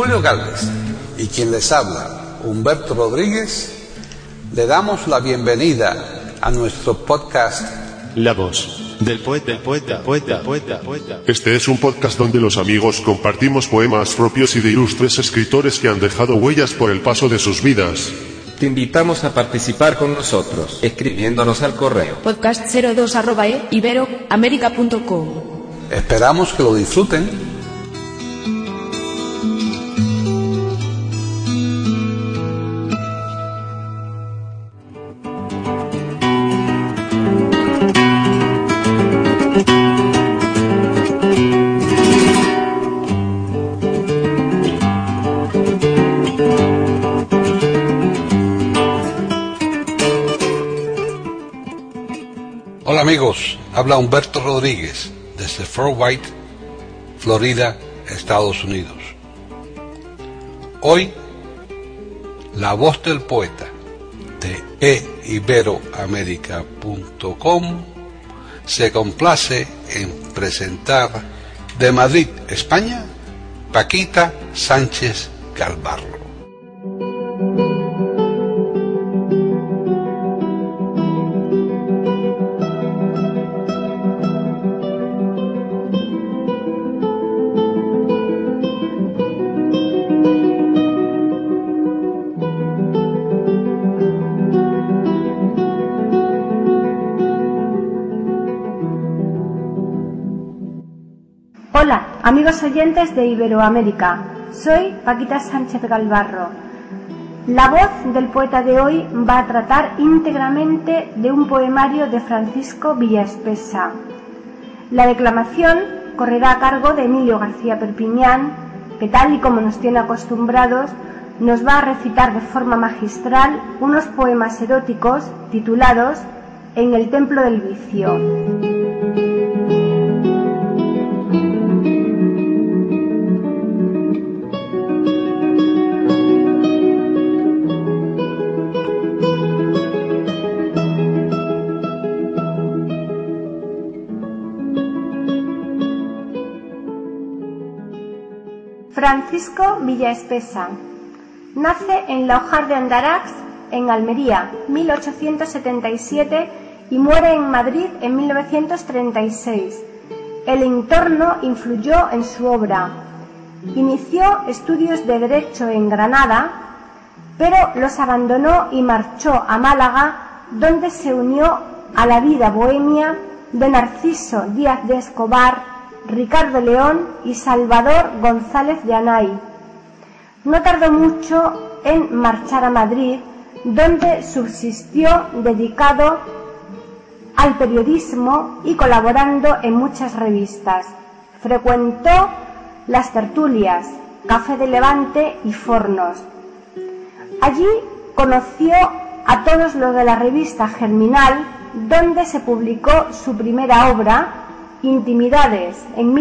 Julio Gálvez y quien les habla, Humberto Rodríguez, le damos la bienvenida a nuestro podcast La voz del poeta. Este es un podcast donde los amigos compartimos poemas propios y de ilustres escritores que han dejado huellas por el paso de sus vidas. Te invitamos a participar con nosotros, escribiéndonos al correo podcast02@iberoamerica.com. Esperamos que lo disfruten. Hola amigos, habla Humberto Rodríguez desde Fort White, Florida, Estados Unidos. Hoy, la voz del poeta de iberoamerica.com se complace en presentar de Madrid, España, Paquita Sánchez Galvarro. Hola, amigos oyentes de Iberoamérica. Soy Paquita Sánchez Galvarro. La voz del poeta de hoy va a tratar íntegramente de un poemario de Francisco Villaespesa. La declamación correrá a cargo de Emilio García Perpiñán, que tal y como nos tiene acostumbrados, nos va a recitar de forma magistral unos poemas eróticos titulados En el templo del vicio. Francisco Villaespesa nace en La Hojar de Andarax, en Almería, 1877 y muere en Madrid en 1936. El entorno influyó en su obra. Inició estudios de Derecho en Granada, pero los abandonó y marchó a Málaga, donde se unió a la vida bohemia de Narciso Díaz de Escobar, Ricardo León y Salvador González de Anay. No tardó mucho en marchar a Madrid, donde subsistió dedicado al periodismo y colaborando en muchas revistas. Frecuentó las tertulias, Café de Levante y Fornos. Allí conoció a todos los de la revista Germinal, donde se publicó su primera obra, Intimidades, en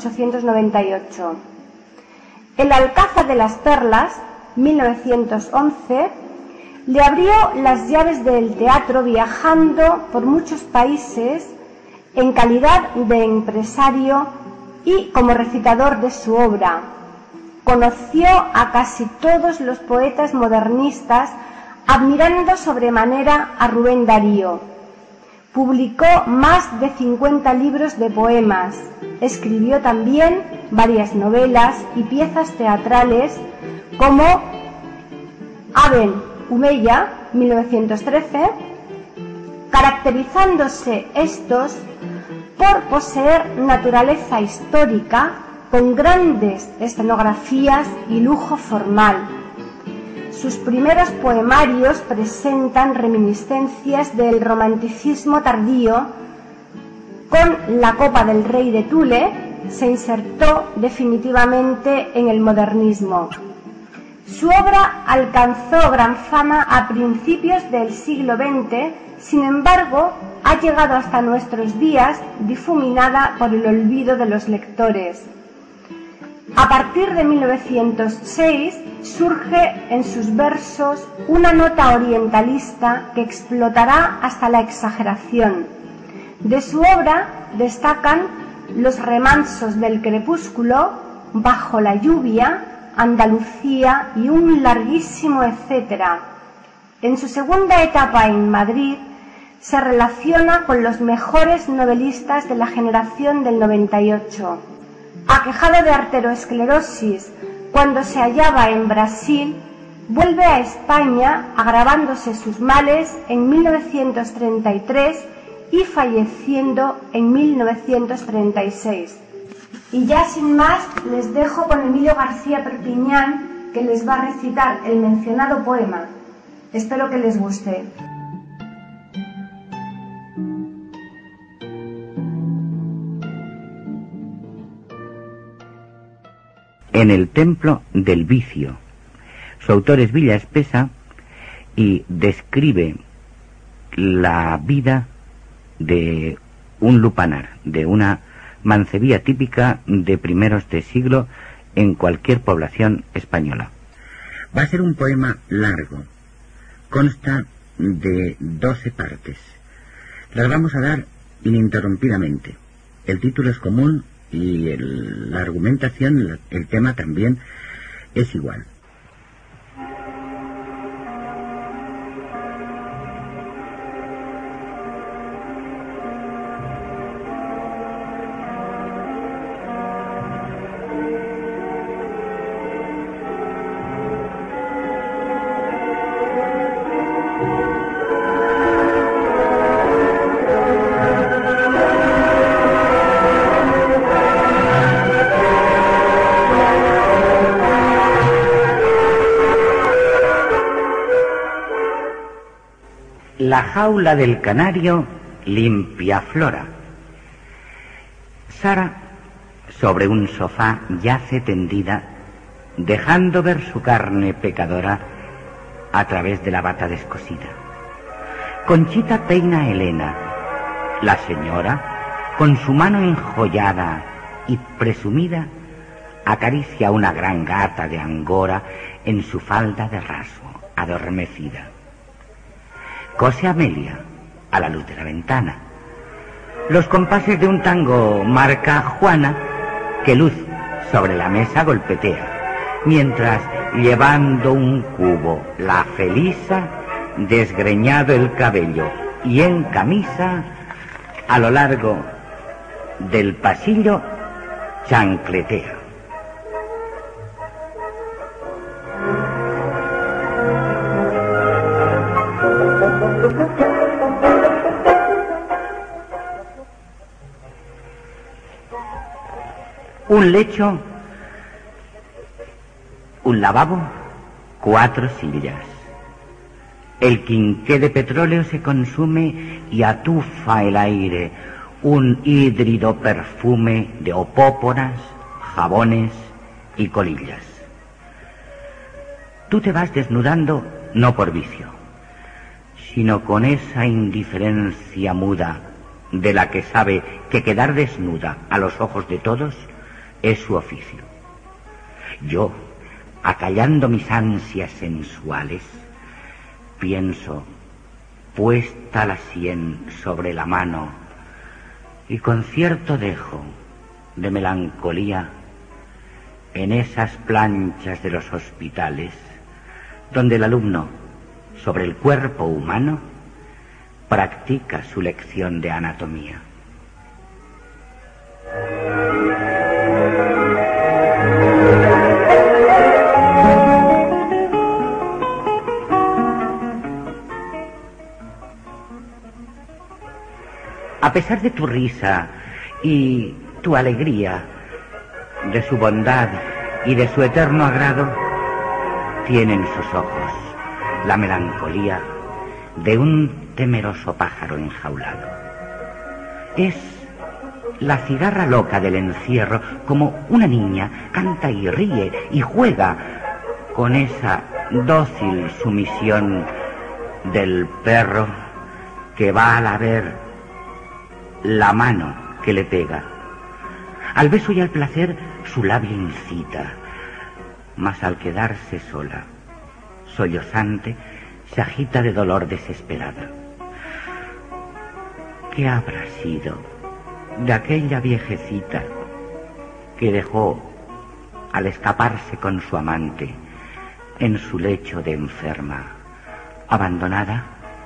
1898. El Alcázar de las Perlas, 1911, le abrió las llaves del teatro viajando por muchos países en calidad de empresario y como recitador de su obra. Conoció a casi todos los poetas modernistas, admirando sobremanera a Rubén Darío. Publicó más de 50 libros de poemas. Escribió también varias novelas y piezas teatrales como Aben Humeya, 1913, caracterizándose estos por poseer naturaleza histórica con grandes escenografías y lujo formal. Sus primeros poemarios presentan reminiscencias del romanticismo tardío. Con La copa del rey de Thule se insertó definitivamente en el modernismo. Su obra alcanzó gran fama a principios del siglo XX, sin embargo, ha llegado hasta nuestros días difuminada por el olvido de los lectores. A partir de 1906 surge en sus versos una nota orientalista que explotará hasta la exageración. De su obra destacan Los remansos del crepúsculo, Bajo la lluvia, Andalucía y un larguísimo etcétera. En su segunda etapa en Madrid se relaciona con los mejores novelistas de la generación del 98. Aquejado de arteriosclerosis cuando se hallaba en Brasil, vuelve a España agravándose sus males en 1933 y falleciendo en 1936. Y ya sin más, les dejo con Emilio García Perpiñán, que les va a recitar el mencionado poema. Espero que les guste. En el templo del vicio. Su autor es Villaespesa y describe la vida de un lupanar, de una mancebía típica de primeros de siglo en cualquier población española. Va a ser un poema largo, consta de 12 partes. Las vamos a dar ininterrumpidamente. El título es común y la argumentación, el tema también es igual. La jaula del canario limpia flora. Sara, sobre un sofá, yace tendida, dejando ver su carne pecadora a través de la bata descosida. Conchita peina a Elena. La señora, con su mano enjollada y presumida, acaricia a una gran gata de Angora en su falda de raso, adormecida. Cose Amelia, a la luz de la ventana. Los compases de un tango marca Juana, que luz sobre la mesa golpetea, mientras, llevando un cubo, la Felisa, desgreñado el cabello y en camisa, a lo largo del pasillo, chancletea. Un lecho, un lavabo, 4 sillas. El quinqué de petróleo se consume y atufa el aire un hídrido perfume de opóporas, jabones y colillas. Tú te vas desnudando no por vicio, sino con esa indiferencia muda de la que sabe que quedar desnuda a los ojos de todos es su oficio. Yo, acallando mis ansias sensuales, pienso, puesta la sien sobre la mano, y con cierto dejo de melancolía, en esas planchas de los hospitales, donde el alumno, sobre el cuerpo humano, practica su lección de anatomía. A pesar de tu risa y tu alegría, de su bondad y de su eterno agrado, tienen sus ojos la melancolía de un temeroso pájaro enjaulado. Es la cigarra loca del encierro, como una niña canta y ríe y juega con esa dócil sumisión del perro que va a lamer la mano que le pega. Al beso y al placer su labio incita, mas al quedarse sola, sollozante, se agita de dolor desesperada. ¿Qué habrá sido de aquella viejecita que dejó al escaparse con su amante en su lecho de enferma, abandonada.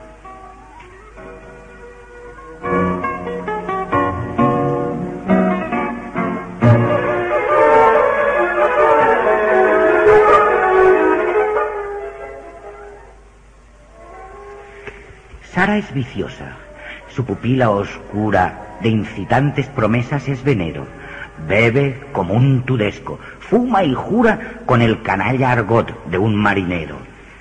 Sara es viciosa, su pupila oscura de incitantes promesas es veneno. Bebe como un tudesco, fuma y jura con el canalla argot de un marinero.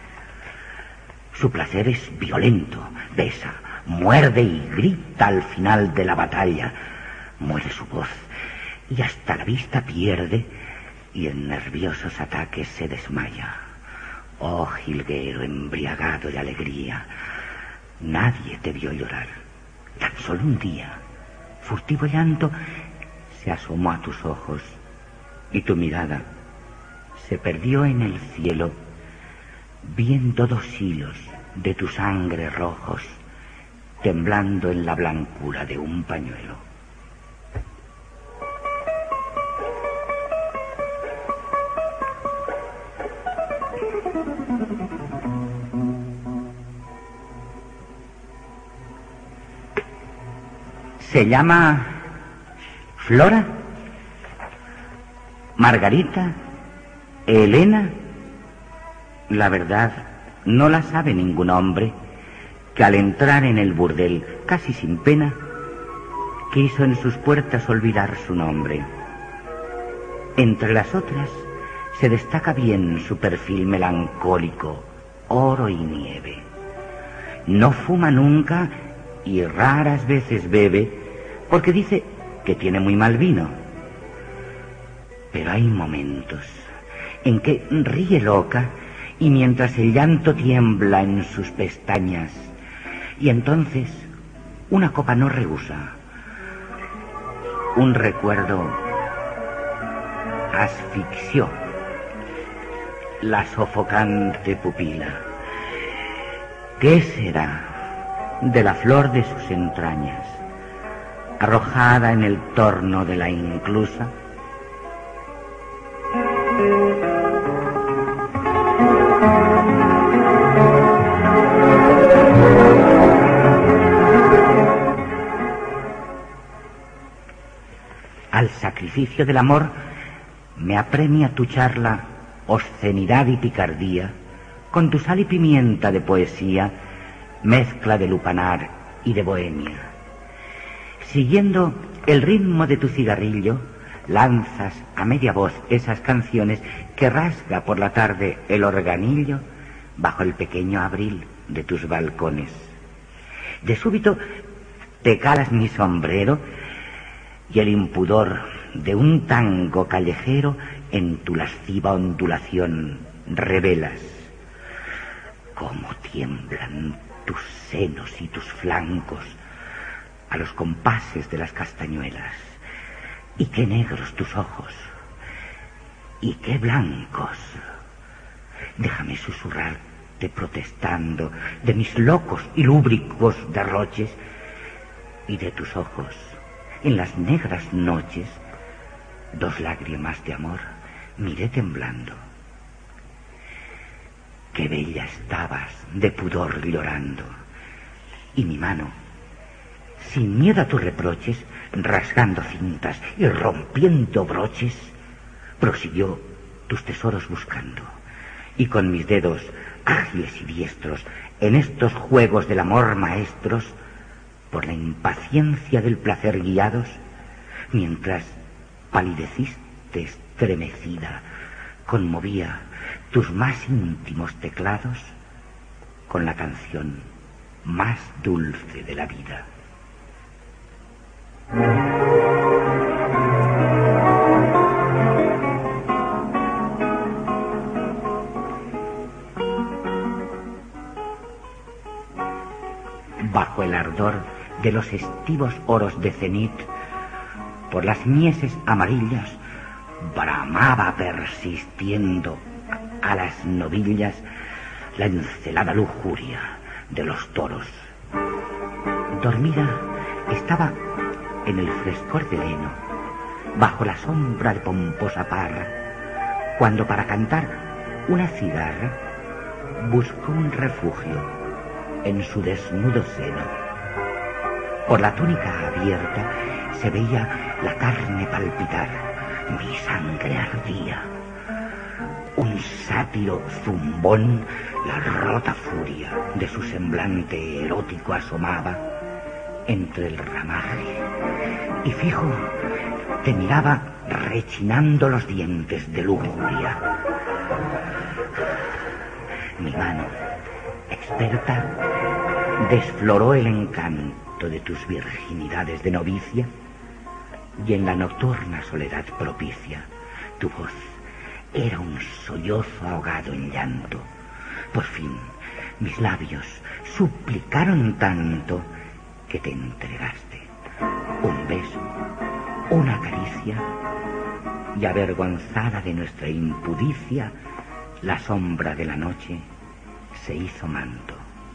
Su placer es violento, besa, muerde y grita al final de la batalla. Muere su voz y hasta la vista pierde y en nerviosos ataques se desmaya. Oh, jilguero embriagado de alegría, nadie te vio llorar. Tan solo un día, furtivo llanto se asomó a tus ojos y tu mirada se perdió en el cielo, viendo 2 hilos de tu sangre rojos temblando en la blancura de un pañuelo. Se llama Flora, Margarita, Elena. La verdad, no la sabe ningún hombre que al entrar en el burdel, casi sin pena, quiso en sus puertas olvidar su nombre. Entre las otras se destaca bien su perfil melancólico, oro y nieve. No fuma nunca y raras veces bebe, porque dice que tiene muy mal vino. Pero hay momentos en que ríe loca y mientras el llanto tiembla en sus pestañas, y entonces una copa no rehúsa. Un recuerdo asfixió la sofocante pupila. ¿Qué será de la flor de sus entrañas, arrojada en el torno de la inclusa? Al sacrificio del amor me apremia tu charla, obscenidad y picardía, con tu sal y pimienta de poesía, mezcla de lupanar y de bohemia. Siguiendo el ritmo de tu cigarrillo, lanzas a media voz esas canciones que rasga por la tarde el organillo bajo el pequeño abril de tus balcones. De súbito te calas mi sombrero y el impudor de un tango callejero en tu lasciva ondulación revelas. Cómo tiemblan tus senos y tus flancos a los compases de las castañuelas, y qué negros tus ojos, y qué blancos. Déjame susurrarte protestando de mis locos y lúbricos derroches, y de tus ojos en las negras noches 2 lágrimas de amor miré temblando. Qué bella estabas de pudor llorando, y mi mano, sin miedo a tus reproches, rasgando cintas y rompiendo broches, prosiguió tus tesoros buscando, y con mis dedos ágiles y diestros, en estos juegos del amor maestros, por la impaciencia del placer guiados, mientras palideciste estremecida, conmovía tus más íntimos teclados con la canción más dulce de la vida. Bajo el ardor de los estivos oros de cenit, por las mieses amarillas, bramaba persistiendo a las novillas la encelada lujuria de los toros. Dormida estaba en el frescor del heno, bajo la sombra de pomposa parra, cuando para cantar una cigarra buscó un refugio en su desnudo seno. Por la túnica abierta se veía la carne palpitar, mi sangre ardía. Un sátiro zumbón, la rota furia de su semblante erótico asomaba entre el ramaje, y fijo te miraba rechinando los dientes de lujuria. Mi mano, experta, desfloró el encanto de tus virginidades de novicia, y en la nocturna soledad propicia, tu voz era un sollozo ahogado en llanto. Por fin, mis labios suplicaron tanto que te entregaste. Un beso, una caricia, y avergonzada de nuestra impudicia, la sombra de la noche se hizo manto.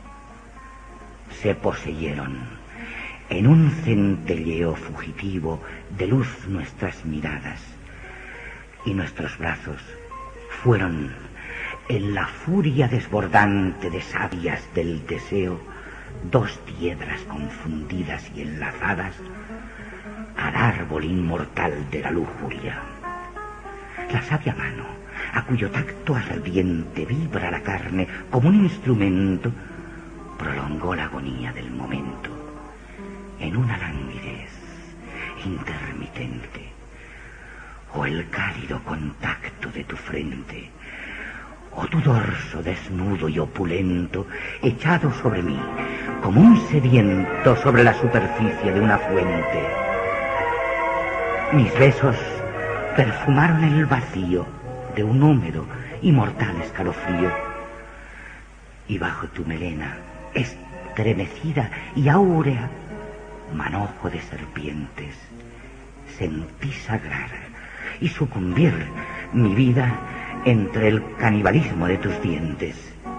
Se poseyeron en un centelleo fugitivo de luz nuestras miradas, y nuestros brazos fueron, en la furia desbordante de sabias del deseo, dos piedras confundidas y enlazadas al árbol inmortal de la lujuria. La sabia mano, a cuyo tacto ardiente vibra la carne como un instrumento, prolongó la agonía del momento en una languidez intermitente, o el cálido contacto de tu frente, o tu dorso desnudo y opulento echado sobre mí como un sediento sobre la superficie de una fuente. Mis besos perfumaron el vacío de un húmedo y mortal escalofrío, y bajo tu melena estremecida y áurea manojo de serpientes sentí sagrar y sucumbir mi vida entre el canibalismo de tus dientes.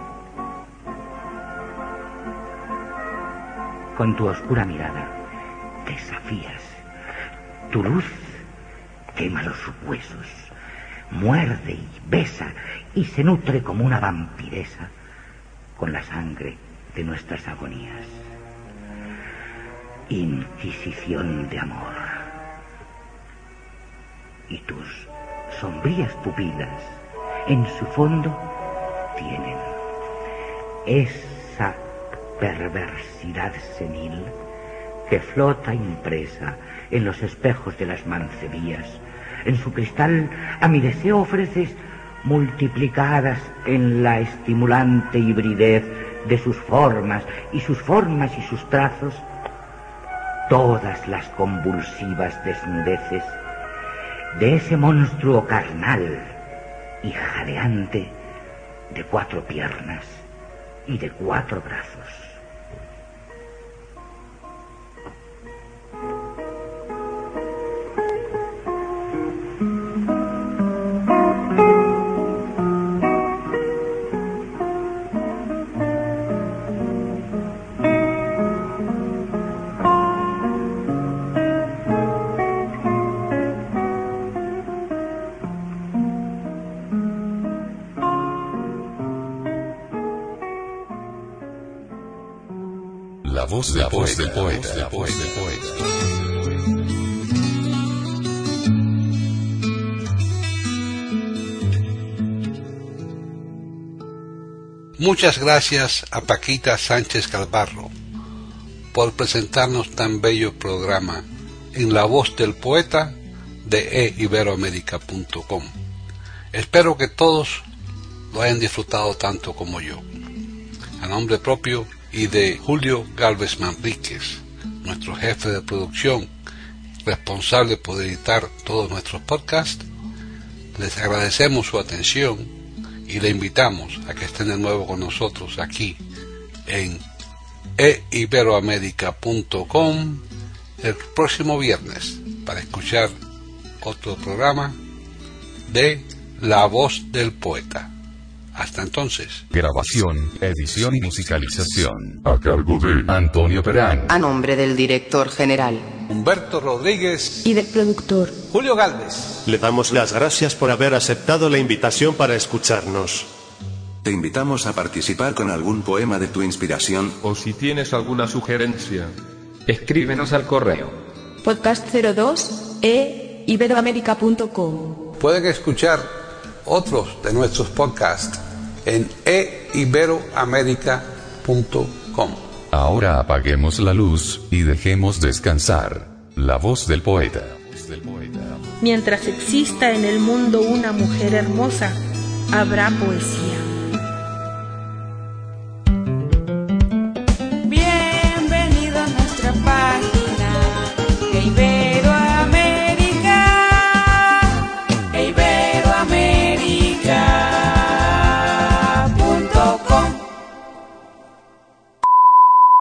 Con tu oscura mirada desafías, tu luz quema los huesos, muerde y besa y se nutre como una vampiresa con la sangre de nuestras agonías. Inquisición de amor. Y tus sombrías pupilas en su fondo tienen esa perversidad senil que flota impresa en los espejos de las mancebías. En su cristal a mi deseo ofreces, multiplicadas en la estimulante hibridez de sus formas y sus trazos, todas las convulsivas desnudeces de ese monstruo carnal y jadeante de 4 piernas y de 4 brazos. La voz del poeta. Muchas gracias a Paquita Sánchez Calvarro por presentarnos tan bello programa en La Voz del Poeta de eiberoamerica.com. Espero que todos lo hayan disfrutado tanto como yo. A nombre propio y de Julio Gálvez Manríquez, nuestro jefe de producción, responsable por editar todos nuestros podcasts, les agradecemos su atención y le invitamos a que estén de nuevo con nosotros aquí en eiberoamerica.com el próximo viernes para escuchar otro programa de La Voz del Poeta. Hasta entonces. Grabación, edición y musicalización. A cargo de Antonio Perán. A nombre del director general Humberto Rodríguez. Y del productor Julio Galvez. Le damos las gracias por haber aceptado la invitación para escucharnos. Te invitamos a participar con algún poema de tu inspiración. O si tienes alguna sugerencia, escríbenos al correo podcast02@iberoamerica.com. Pueden escuchar otros de nuestros podcasts en iberoamerica.com. Ahora apaguemos la luz y dejemos descansar la voz del poeta. Mientras exista en el mundo una mujer hermosa, habrá poesía.